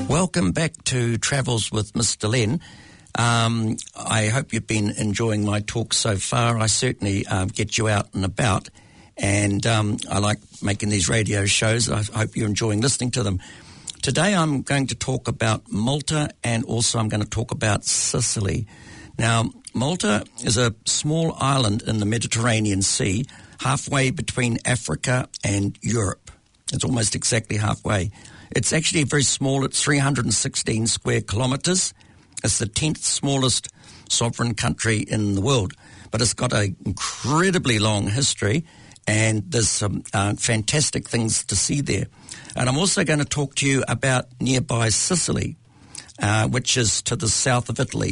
Welcome back to Travels with Mr. Len. I hope you've been enjoying my talk so far. I certainly get you out and about, and I like making these radio shows. I hope you're enjoying listening to them. Today I'm going to talk about Malta, and also I'm going to talk about Sicily. Now, Malta is a small island in the Mediterranean Sea, halfway between Africa and Europe. It's almost exactly halfway. It's actually very small. It's 316 square kilometres. It's the 10th smallest sovereign country in the world. But it's got an incredibly long history, and there's some fantastic things to see there. And I'm also going to talk to you about nearby Sicily, which is to the south of Italy.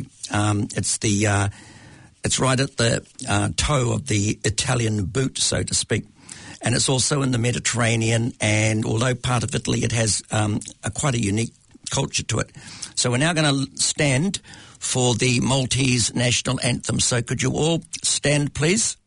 It's right at the toe of the Italian boot, so to speak. And it's also in the Mediterranean, and although part of Italy, it has quite a unique culture to it. So we're now going to stand for the Maltese national anthem. So could you all stand, please?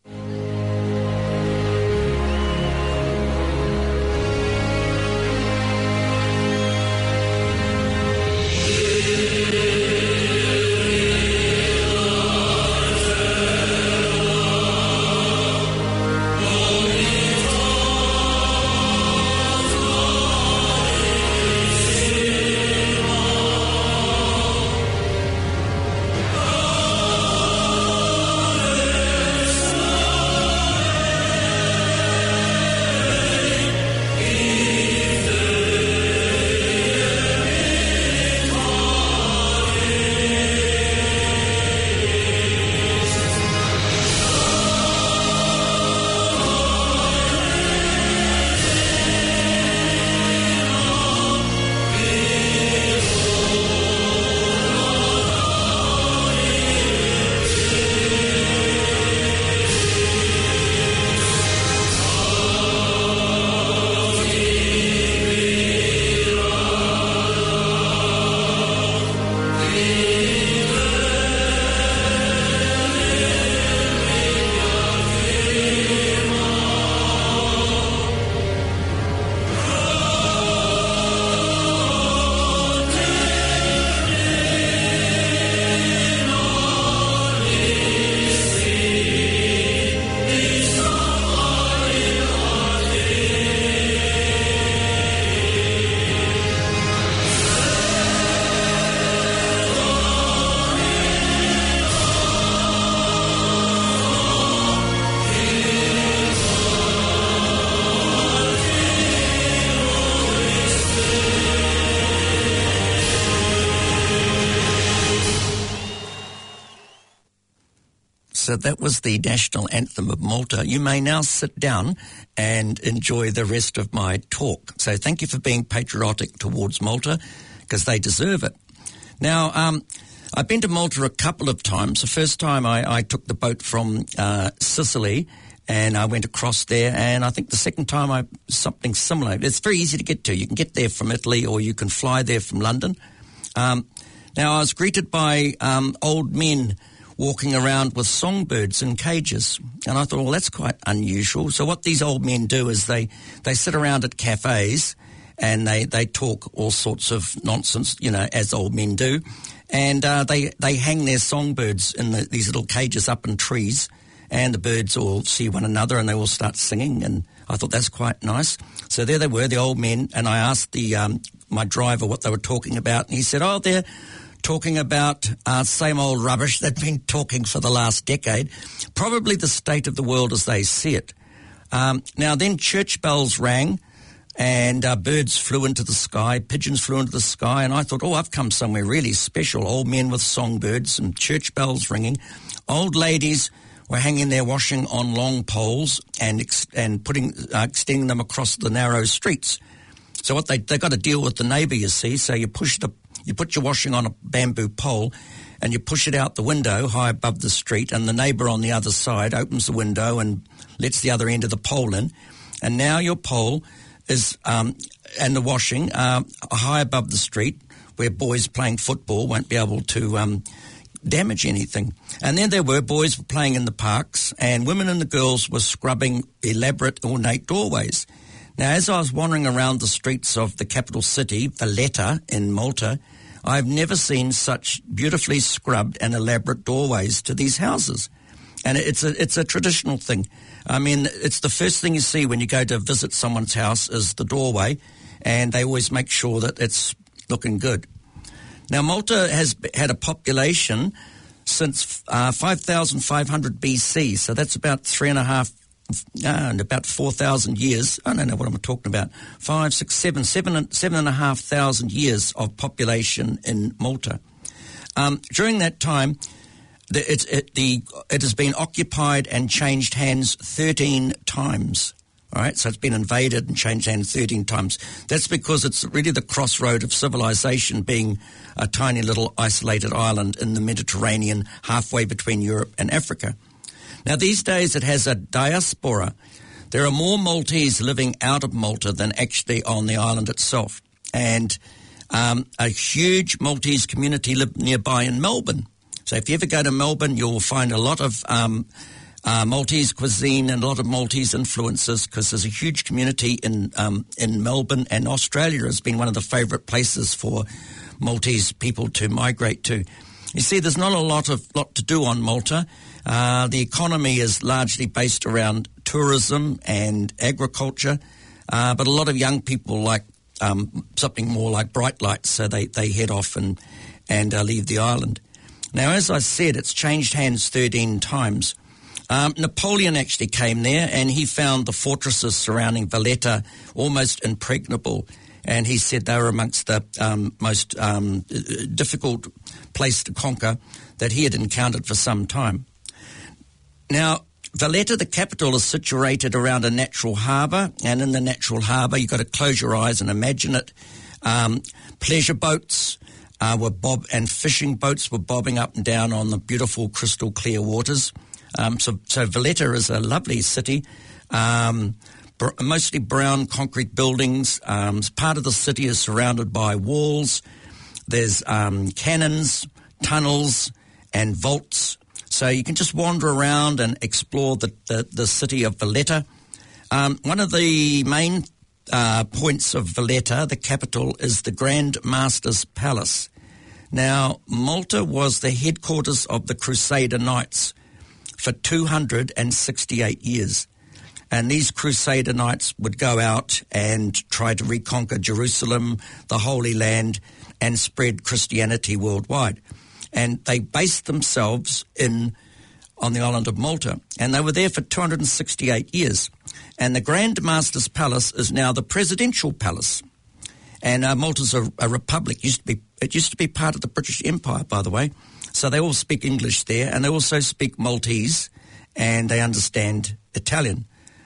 So that was the national anthem of Malta. You may now sit down and enjoy the rest of my talk. So thank you for being patriotic towards Malta, because they deserve it. Now, I've been to Malta a couple of times. The first time I took the boat from Sicily, and I went across there, and I think the second time something similar. It's very easy to get to. You can get there from Italy, or you can fly there from London. Now, I was greeted by old men walking around with songbirds in cages. And I thought, well, that's quite unusual. So what these old men do is they sit around at cafes and they talk all sorts of nonsense, you know, as old men do. And they hang their songbirds in these little cages up in trees, and the birds all see one another and they all start singing. And I thought that's quite nice. So there they were, the old men, and I asked my driver what they were talking about, and he said, oh, they're talking about same old rubbish they've been talking for the last decade, probably the state of the world as they see it. Now then church bells rang, and birds flew into the sky, pigeons flew into the sky, and I thought, oh, I've come somewhere really special. Old men with songbirds and church bells ringing. Old ladies were hanging their washing on long poles and extending them across the narrow streets. So what they got to deal with the neighbour, you see, so you put your washing on a bamboo pole and you push it out the window high above the street, and the neighbour on the other side opens the window and lets the other end of the pole in. And now your pole is, and the washing, high above the street, where boys playing football won't be able to damage anything. And then there were boys playing in the parks, and women and the girls were scrubbing elaborate, ornate doorways. Now, as I was wandering around the streets of the capital city, Valletta in Malta, I've never seen such beautifully scrubbed and elaborate doorways to these houses. And it's a traditional thing. I mean, it's the first thing you see when you go to visit someone's house is the doorway, and they always make sure that it's looking good. Now, Malta has had a population since 5,500 BC, so that's about 4,000 years. I don't know what I'm talking about. 7,500 years of population in Malta. During that time, it has been occupied and changed hands 13 times. All right, so it's been invaded and changed hands 13 times. That's because it's really the crossroad of civilization, being a tiny little isolated island in the Mediterranean, halfway between Europe and Africa. Now, these days it has a diaspora. There are more Maltese living out of Malta than actually on the island itself. And a huge Maltese community live nearby in Melbourne. So if you ever go to Melbourne, you'll find a lot of Maltese cuisine and a lot of Maltese influences, because there's a huge community in Melbourne, and Australia has been one of the favourite places for Maltese people to migrate to. You see, there's not a lot to do on Malta. The economy is largely based around tourism and agriculture, but a lot of young people like something more like bright lights, so they head off and leave the island. Now, as I said, it's changed hands 13 times. Napoleon actually came there, and he found the fortresses surrounding Valletta almost impregnable, and he said they were amongst the most difficult place to conquer that he had encountered for some time. Now, Valletta, the capital, is situated around a natural harbour, and in the natural harbour, you've got to close your eyes and imagine it. Pleasure boats and fishing boats were bobbing up and down on the beautiful crystal clear waters. So Valletta is a lovely city, mostly brown concrete buildings. Part of the city is surrounded by walls. There's cannons, tunnels, and vaults. So you can just wander around and explore the city of Valletta. One of the main points of Valletta, the capital, is the Grand Master's Palace. Now, Malta was the headquarters of the Crusader Knights for 268 years. And these Crusader Knights would go out and try to reconquer Jerusalem, the Holy Land, and spread Christianity worldwide. And they based themselves on the island of Malta. And they were there for 268 years. And the Grand Master's Palace is now the Presidential Palace. And Malta's a republic. It used to be part of the British Empire, by the way. So they all speak English there, and they also speak Maltese, and they understand Italian.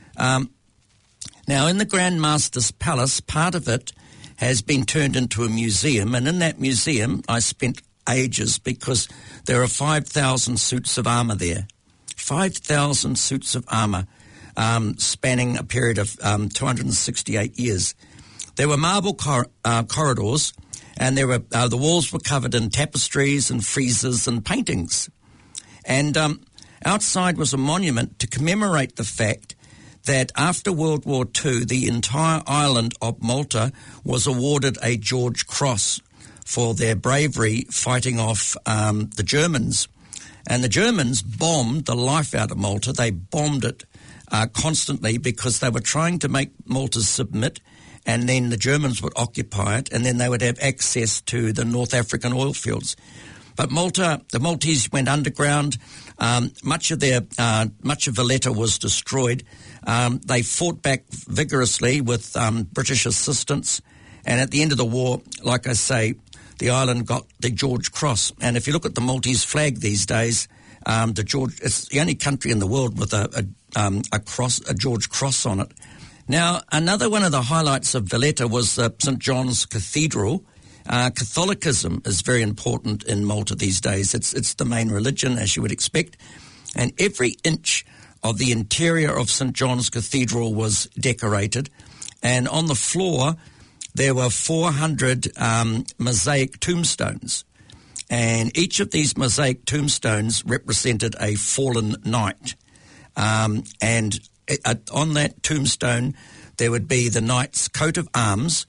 Now, in the Grand Master's Palace, part of it has been turned into a museum, and in that museum I spent ages because there are 5,000 suits of armour there. 5,000 suits of armour spanning a period of 268 years. There were marble corridors, and there were the walls were covered in tapestries and friezes and paintings. And outside was a monument to commemorate the fact that after World War II, the entire island of Malta was awarded a George Cross for their bravery fighting off the Germans. And the Germans bombed the life out of Malta. They bombed it constantly because they were trying to make Malta submit, and then the Germans would occupy it, and then they would have access to the North African oil fields. But the Maltese went underground. Much of Valletta was destroyed. They fought back vigorously with British assistance, and at the end of the war, like I say, the island got the George Cross. And if you look at the Maltese flag these days, it's the only country in the world with a George Cross on it. Now, another one of the highlights of Valletta was St. John's Cathedral. Catholicism is very important in Malta these days. It's the main religion, as you would expect. And every inch of the interior of St. John's Cathedral was decorated. And on the floor, there were 400 mosaic tombstones. And each of these mosaic tombstones represented a fallen knight. And on that tombstone, there would be the knight's coat of arms,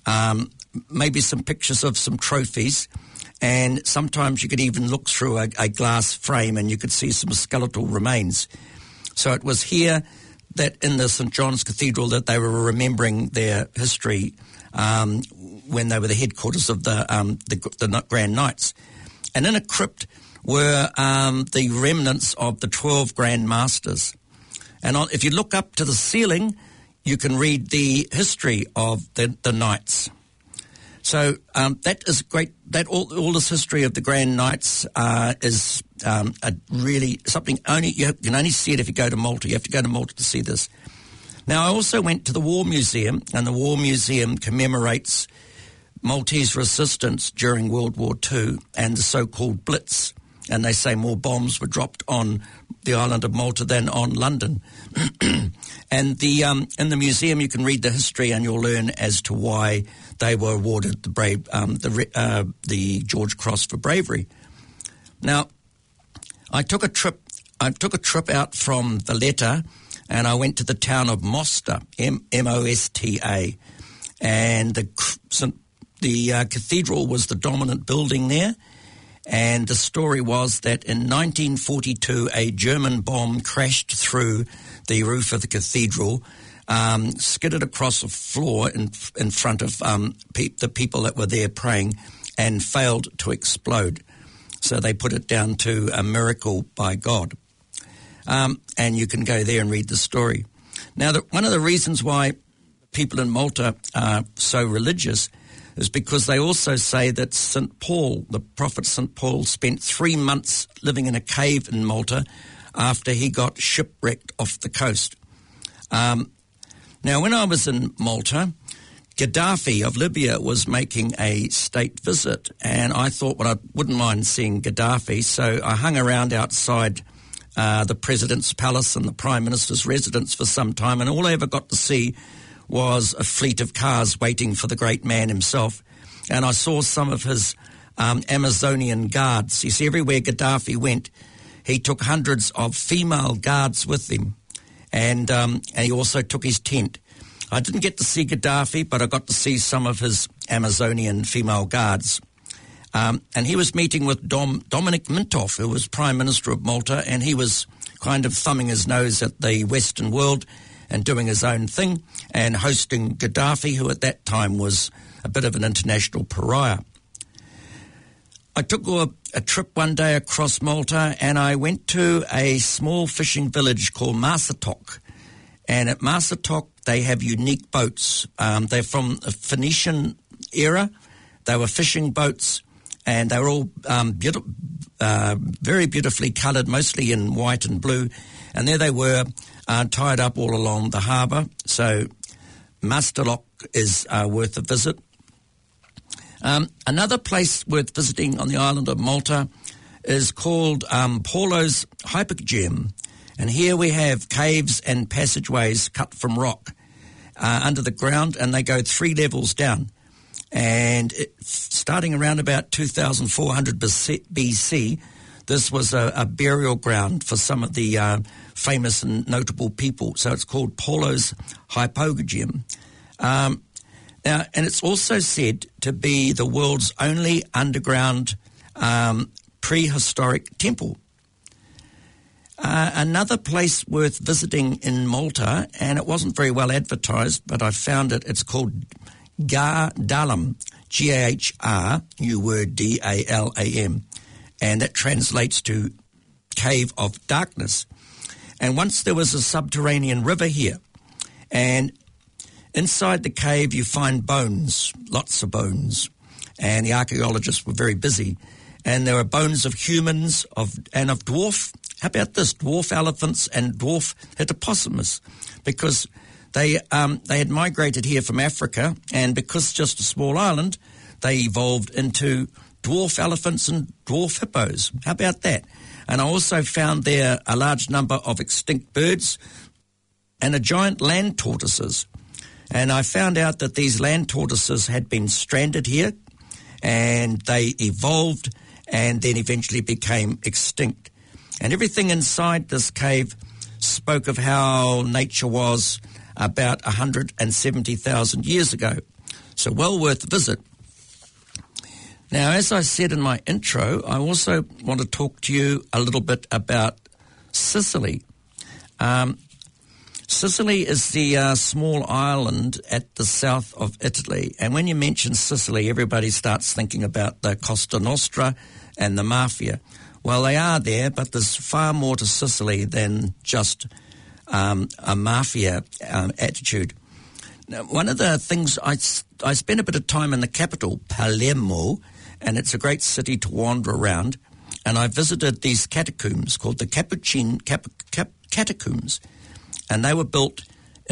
maybe some pictures of some trophies, and sometimes you could even look through a glass frame and you could see some skeletal remains. So it was here that in the St. John's Cathedral that they were remembering their history when they were the headquarters of the Grand Knights. And in a crypt were the remnants of the 12 Grand Masters. And if you look up to the ceiling, you can read the history of the Knights. So that is great. That all this history of the Grand Knights is really something you can only see it if you go to Malta. You have to go to Malta to see this. Now, I also went to the War Museum, and the War Museum commemorates Maltese resistance during World War II and the so-called Blitz. And they say more bombs were dropped on the island of Malta than on London. And in the museum you can read the history and you'll learn as to why they were awarded the George Cross for bravery. Now, I took a trip out from Valletta, and I went to the town of Mosta, M-O-S-T-A, and the cathedral was the dominant building there. And the story was that in 1942, a German bomb crashed through the roof of the cathedral, skidded across the floor in front of the people that were there praying, and failed to explode. So they put it down to a miracle by God. And you can go there and read the story. Now, one of the reasons why people in Malta are so religious is because they also say that St. Paul, the prophet St. Paul, spent 3 months living in a cave in Malta after he got shipwrecked off the coast. Now, when I was in Malta, Gaddafi of Libya was making a state visit, and I thought, well, I wouldn't mind seeing Gaddafi, so I hung around outside the President's Palace and the Prime Minister's residence for some time, and all I ever got to see was a fleet of cars waiting for the great man himself. And I saw some of his Amazonian guards. You see, everywhere Gaddafi went, he took hundreds of female guards with him. And he also took his tent. I didn't get to see Gaddafi, but I got to see some of his Amazonian female guards. And he was meeting with Dominic Mintoff, who was Prime Minister of Malta, and he was kind of thumbing his nose at the Western world and doing his own thing, and hosting Gaddafi, who at that time was a bit of an international pariah. I took a trip one day across Malta, and I went to a small fishing village called Marsatok. And at Marsatok, they have unique boats. They're from the Phoenician era. They were fishing boats, and they were all very beautifully coloured, mostly in white and blue. And there they were, tied up all along the harbour. So Marsatok is worth a visit. Another place worth visiting on the island of Malta is called Paulo's Hypogeum. And here we have caves and passageways cut from rock under the ground, and they go 3 levels down. And starting around about 2400 BC, this was a burial ground for some of the famous and notable people. So it's called Paulo's Hypogeum. Now, and it's also said to be the world's only underground prehistoric temple. Another place worth visiting in Malta, and it wasn't very well advertised, but I found it. It's called Ghar Dalam, G-A-H-R-U-D-A-L-A-M, and that translates to Cave of Darkness. And once there was a subterranean river here, and inside the cave you find bones, lots of bones, and the archaeologists were very busy. And there are bones of humans and of dwarf, how about this, dwarf elephants and dwarf hippopotamus, because they had migrated here from Africa, and because it's just a small island, they evolved into dwarf elephants and dwarf hippos. How about that? And I also found there a large number of extinct birds and a giant land tortoises. And I found out that these land tortoises had been stranded here, and they evolved and then eventually became extinct. And everything inside this cave spoke of how nature was about 170,000 years ago. So well worth a visit. Now, as I said in my intro, I also want to talk to you a little bit about Sicily. Sicily is the small island at the south of Italy. And when you mention Sicily, everybody starts thinking about the Costa Nostra and the mafia. Well, they are there, but there's far more to Sicily than just a mafia attitude. Now, one of the things, I spent a bit of time in the capital, Palermo, and it's a great city to wander around. And I visited these catacombs called the Capuchin Catacombs. And they were built in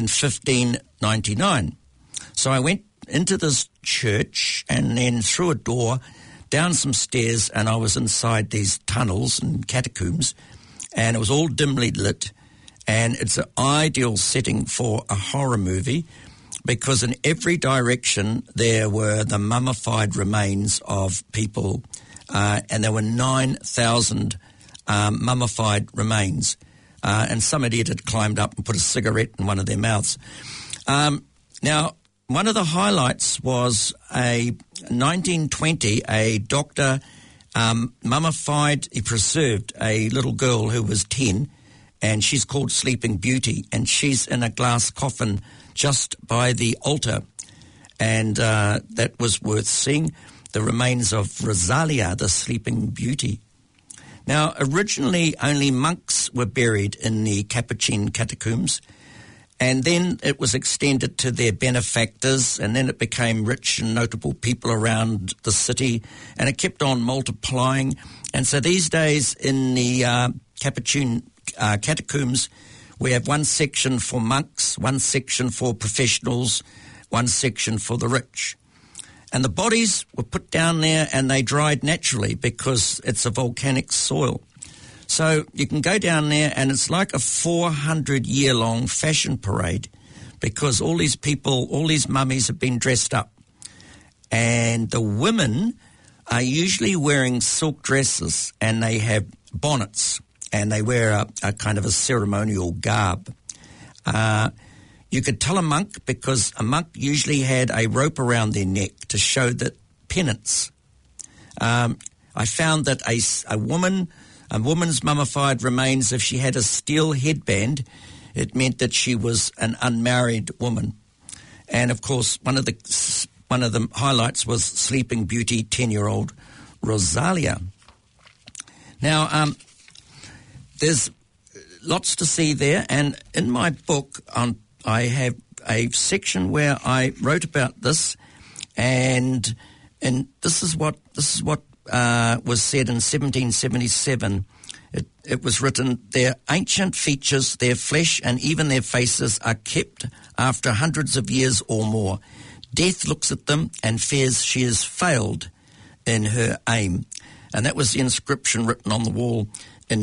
1599. So I went into this church and then through a door, down some stairs, and I was inside these tunnels and catacombs, and it was all dimly lit. And it's an ideal setting for a horror movie because in every direction there were the mummified remains of people, and there were 9,000 mummified remains. And some idiot had climbed up and put a cigarette in one of their mouths. Now, one of the highlights was a 1920, a doctor mummified, he preserved a little girl who was 10, and she's called Sleeping Beauty, and she's in a glass coffin just by the altar. And that was worth seeing, the remains of Rosalia, the Sleeping Beauty. Now, originally only monks were buried in the Capuchin catacombs, and then it was extended to their benefactors, and then it became rich and notable people around the city, and it kept on multiplying. And so these days in the Capuchin catacombs, we have one section for monks, one section for professionals, one section for the rich. And the bodies were put down there and they dried naturally because it's a volcanic soil. So you can go down there and it's like a 400-year-long fashion parade because all these people, all these mummies have been dressed up. And the women are usually wearing silk dresses and they have bonnets and they wear a kind of a ceremonial garb. You could tell a monk because a monk usually had a rope around their neck to show that penance. I found that a woman's mummified remains, if she had a steel headband, it meant that she was an unmarried woman. And of course, one of the highlights was Sleeping Beauty 10-year-old Rosalia. Now, there's lots to see there, and in my book I have a section where I wrote about this, and this is what was said in 1777. It was written, "Their ancient features, their flesh, and even their faces are kept after hundreds of years or more. Death looks at them and fears she has failed in her aim." And that was the inscription written on the wall in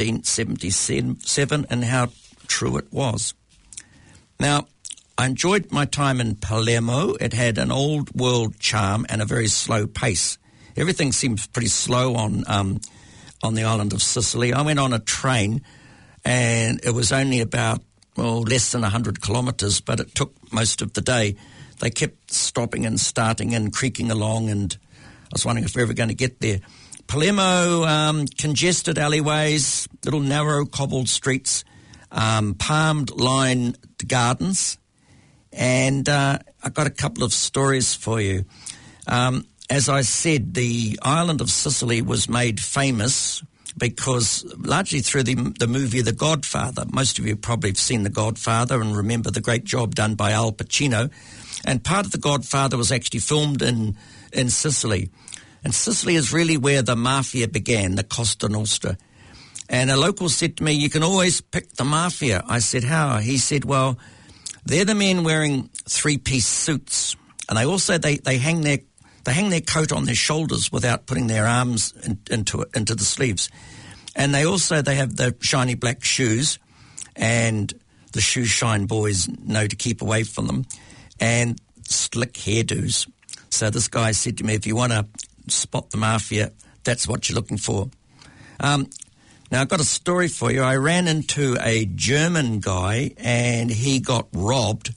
1777, and how true it was. Now, I enjoyed my time in Palermo. It had an old world charm and a very slow pace. Everything seems pretty slow on the island of Sicily. I went on a train, and it was only about, less than 100 kilometres, but it took most of the day. They kept stopping and starting and creaking along, and I was wondering if we were ever going to get there. Palermo, congested alleyways, little narrow cobbled streets, palmed-lined gardens, and I got a couple of stories for you. As I said, the island of Sicily was made famous because largely through the movie The Godfather. Most of you probably have seen The Godfather and remember the great job done by Al Pacino. And part of The Godfather was actually filmed in Sicily. And Sicily is really where the mafia began, the Costa Nostra. And a local said to me, "You can always pick the mafia." I said, "How?" He said, "Well, they're the men wearing three-piece suits. And they also, they hang their coat on their shoulders without putting their arms into the sleeves. And they have the shiny black shoes, and the shoe shine boys know to keep away from them, and slick hairdos." So this guy said to me, if you want to spot the mafia, that's what you're looking for. Now, I've got a story for you. I ran into a German guy, and he got robbed.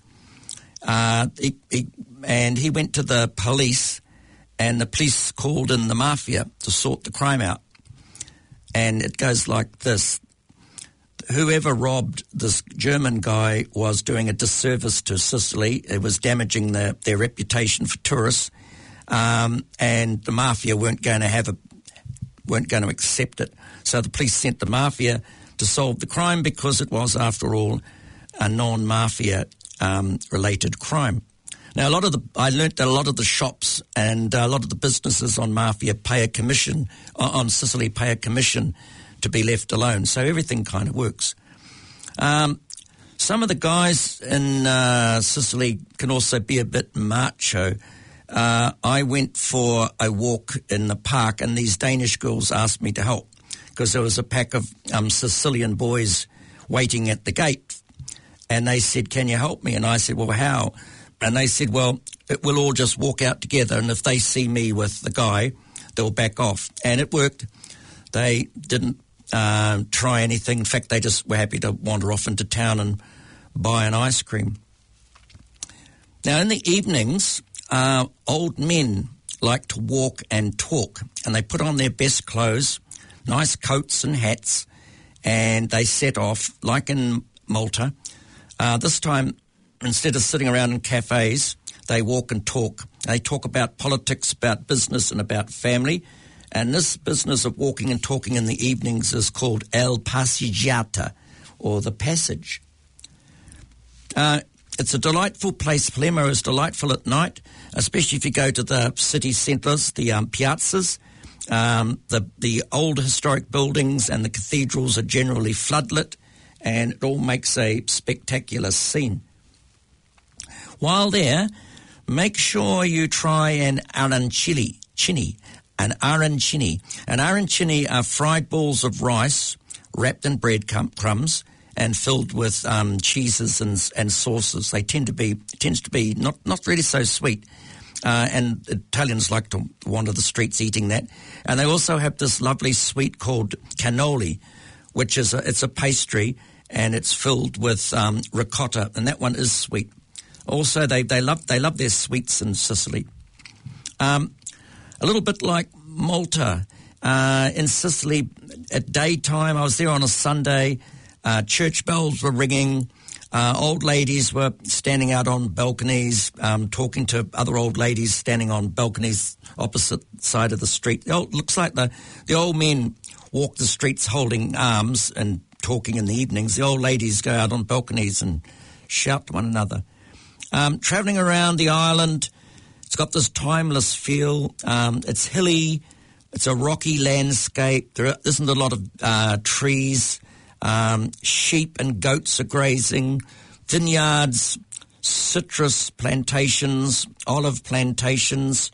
He went to the police, and the police called in the mafia to sort the crime out. And it goes like this. Whoever robbed this German guy was doing a disservice to Sicily. It was damaging their reputation for tourists, and the mafia weren't going to accept it. So the police sent the mafia to solve the crime because it was, after all, a non-mafia related crime. Now, I learnt that a lot of the shops and a lot of the businesses on mafia on Sicily pay a commission to be left alone. So everything kind of works. Some of the guys in Sicily can also be a bit macho. I went for a walk in the park, and these Danish girls asked me to help because there was a pack of Sicilian boys waiting at the gate. And they said, "Can you help me?" And I said, "Well, how?" And they said, "Well, we'll all just walk out together, and if they see me with the guy, they'll back off." And it worked. They didn't try anything. In fact, they just were happy to wander off into town and buy an ice cream. Now, in the evenings, old men like to walk and talk, and they put on their best clothes, nice coats and hats, and they set off, like in Malta. This time, instead of sitting around in cafes, they walk and talk. They talk about politics, about business, and about family. And this business of walking and talking in the evenings is called El Passeggiata, or the passage. It's a delightful place. Palermo is delightful at night, especially if you go to the city centres, the piazzas. The old historic buildings and the cathedrals are generally floodlit, and it all makes a spectacular scene. While there, make sure you try an arancini. An arancini are fried balls of rice wrapped in bread crumbs and filled with cheeses and sauces. They tends to be not really so sweet, and Italians like to wander the streets eating that. And they also have this lovely sweet called cannoli, which is it's a pastry, and it's filled with ricotta, and that one is sweet. Also, they love their sweets in Sicily. A little bit like Malta. In Sicily, at daytime, I was there on a Sunday, church bells were ringing, old ladies were standing out on balconies, talking to other old ladies standing on balconies opposite side of the street. It looks like the old men walk the streets holding arms and talking in the evenings. The old ladies go out on balconies and shout to one another. Travelling around the island, it's got this timeless feel. It's hilly. It's a rocky landscape. There isn't a lot of trees. Sheep and goats are grazing. Vineyards, citrus plantations, olive plantations.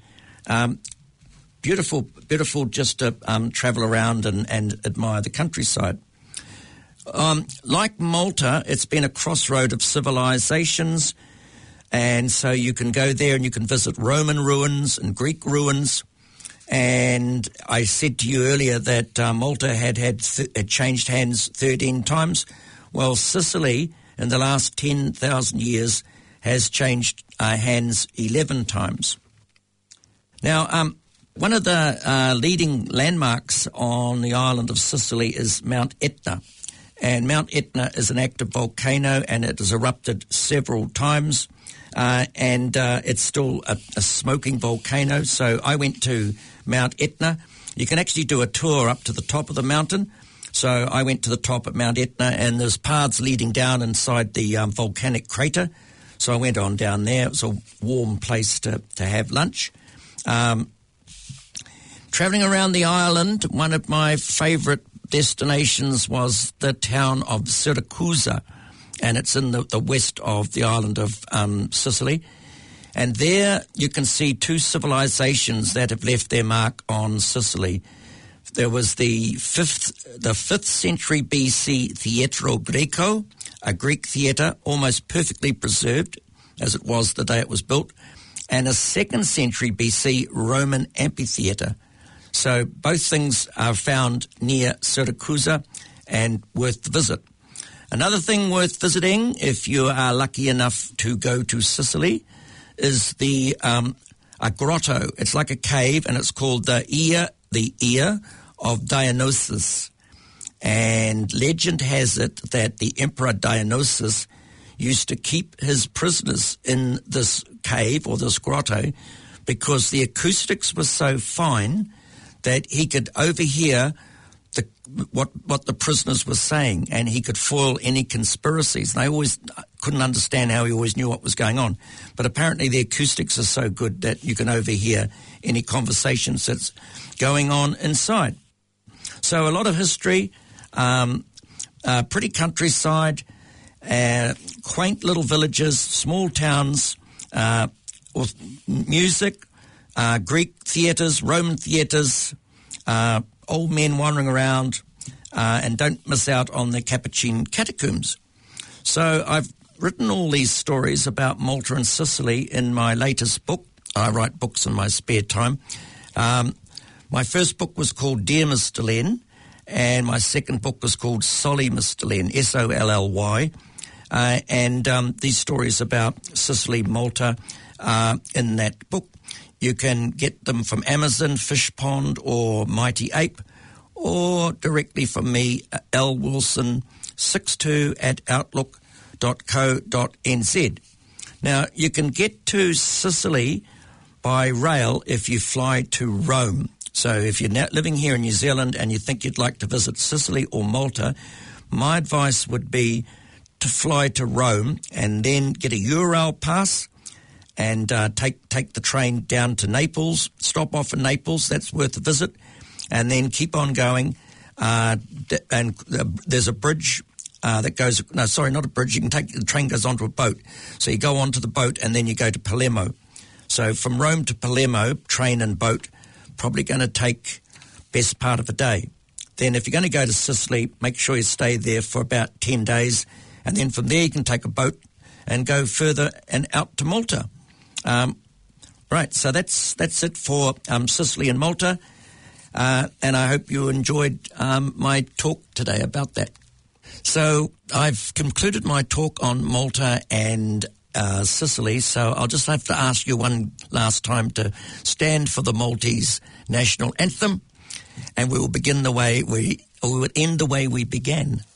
Beautiful just to travel around and admire the countryside. Like Malta, it's been a crossroad of civilizations. And so you can go there and you can visit Roman ruins and Greek ruins. And I said to you earlier that Malta had changed hands 13 times. Well, Sicily, in the last 10,000 years, has changed hands 11 times. Now, one of the leading landmarks on the island of Sicily is Mount Etna. And Mount Etna is an active volcano, and it has erupted several times. And it's still a smoking volcano. So I went to Mount Etna. You can actually do a tour up to the top of the mountain. So I went to the top at Mount Etna, and there's paths leading down inside the volcanic crater. So I went on down there. It was a warm place to have lunch. Travelling around the island, one of my favourite destinations was the town of Siracusa, and it's in the west of the island of Sicily. And there you can see two civilizations that have left their mark on Sicily. There was the 5th century BC Theatro Greco, a Greek theatre almost perfectly preserved as it was the day it was built, and a 2nd century BC Roman amphitheatre. So both things are found near Siracusa and worth the visit. Another thing worth visiting, if you are lucky enough to go to Sicily, is a grotto. It's like a cave, and it's called the ear of Dionysus. And legend has it that the Emperor Dionysus used to keep his prisoners in this cave or this grotto because the acoustics were so fine that he could overhear what the prisoners were saying, and he could foil any conspiracies. And they always couldn't understand how he always knew what was going on. But apparently the acoustics are so good that you can overhear any conversations that's going on inside. So a lot of history, pretty countryside, quaint little villages, small towns, with music, Greek theatres, Roman theatres, old men wandering around, and don't miss out on the Capuchin catacombs. So I've written all these stories about Malta and Sicily in my latest book. I write books in my spare time. My first book was called Dear Mr. Len, and my second book was called Solly Mr. Len, Solly. And these stories about Sicily, Malta, in that book. You can get them from Amazon, Fish Pond, or Mighty Ape, or directly from me, lwilson62@outlook.co.nz. Now, you can get to Sicily by rail if you fly to Rome. So if you're now living here in New Zealand and you think you'd like to visit Sicily or Malta, my advice would be to fly to Rome and then get a Eurail pass and take the train down to Naples, stop off in Naples, that's worth a visit, and then keep on going. And there's a bridge that goes, no, sorry, not a bridge, the train goes onto a boat. So you go onto the boat and then you go to Palermo. So from Rome to Palermo, train and boat, probably going to take best part of a day. Then if you're going to go to Sicily, make sure you stay there for about 10 days, and then from there you can take a boat and go further and out to Malta. Right, so that's it for Sicily and Malta, and I hope you enjoyed my talk today about that. So I've concluded my talk on Malta and Sicily, so I'll just have to ask you one last time to stand for the Maltese national anthem, and we will begin the way we will end the way we began.